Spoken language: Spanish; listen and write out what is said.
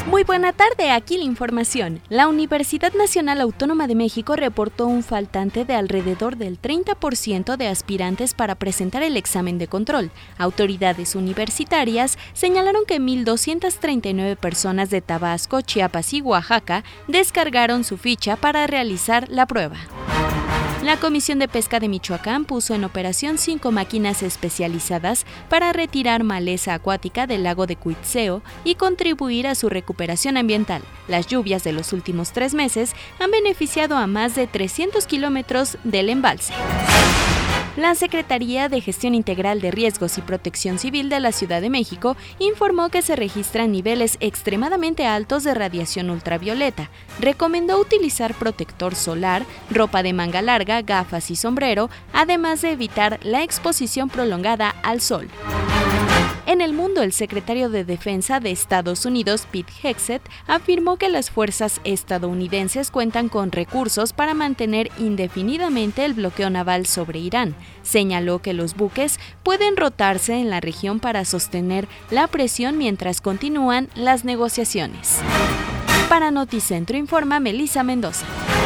Muy buena tarde, aquí la información. La Universidad Nacional Autónoma de México reportó un faltante de alrededor del 30% de aspirantes para presentar el examen de control. Autoridades universitarias señalaron que 1,239 personas de Tabasco, Chiapas y Oaxaca descargaron su ficha para realizar la prueba. La Comisión de Pesca de Michoacán puso en operación 5 máquinas especializadas para retirar maleza acuática del lago de Cuitzeo y contribuir a su recuperación ambiental. Las lluvias de los últimos 3 meses han beneficiado a más de 300 kilómetros del embalse. La Secretaría de Gestión Integral de Riesgos y Protección Civil de la Ciudad de México informó que se registran niveles extremadamente altos de radiación ultravioleta. Recomendó utilizar protector solar, ropa de manga larga, gafas y sombrero, además de evitar la exposición prolongada al sol. En el mundo, el secretario de Defensa de Estados Unidos, Pete Hegseth, afirmó que las fuerzas estadounidenses cuentan con recursos para mantener indefinidamente el bloqueo naval sobre Irán. Señaló que los buques pueden rotarse en la región para sostener la presión mientras continúan las negociaciones. Para Noticentro informa Melissa Mendoza.